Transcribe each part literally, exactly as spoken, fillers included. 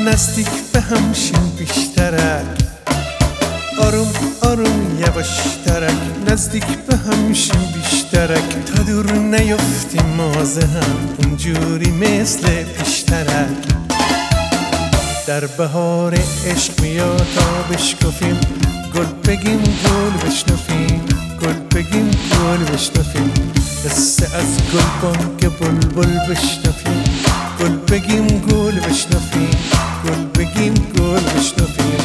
نزدیک به هم شین بیشترک، آروم آروم یواشترک، نزدیک به هم شین بیشترک، تا دور نیفتیم مازه هم اونجوری مثل پیشترک. در بهار عشق بیا تا بشکفیم، گل بگیم گل بشنفیم، گل بگیم گل بشنفیم، قصه از گل بانگ بلبل بشنفیم، گل بگیم گل بشنفیم، گل بگیم گل بشنفیم.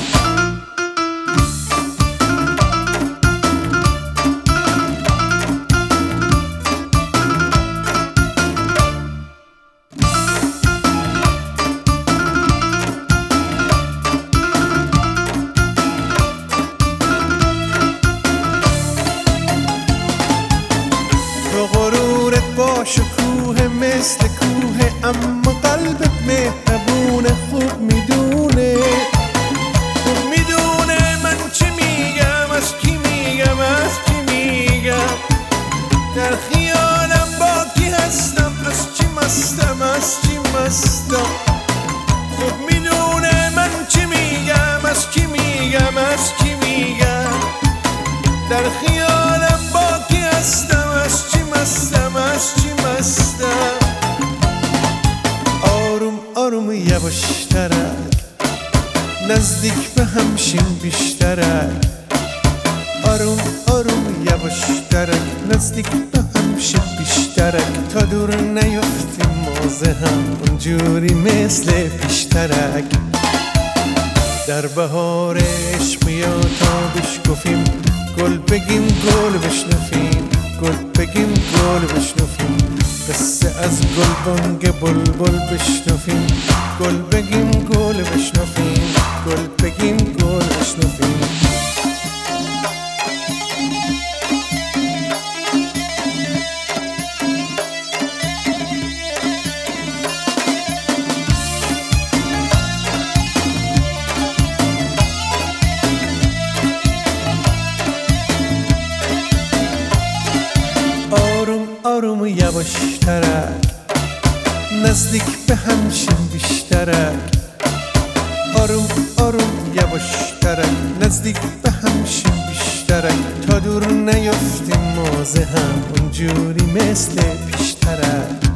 تو غرورت با شکوه مثل کوه، اما قلبت مهربونه، خوب میدونه خوب میدونه من چی میگم، از کی میگم، از کی میگم. در خیالم با کی هستم، از چی مستم، از چی مستم. خوب میدونه من چی میگم، از کی میگم، از کی میگم. در خیالم با کی هستم، از چی مستم، از چی مستم. آروم آروم یواشترک، نزدیک به هم شین بیشترک، آروم آروم یواشترک، نزدیک به هم شین بیشترک، تا دور نیفتیم مازه هم اونجوری مثل پیشترک. در بهار عشق بیا تا بشکفیم، گل بگیم گل بشنفیم، گل بگیم گل بشنفیم، قصه از گل بانگ بلبل بشنفیم، گل بگیم گل بشنفیم، گل بگیم گل بشنفیم. آروم آروم یواشترک، نزدیک به هم شین بیشترک، آروم آروم یواشترک، نزدیک به هم شین بیشترک، تا دور نیفتیم مازه هم اونجوری مثل پیشترک.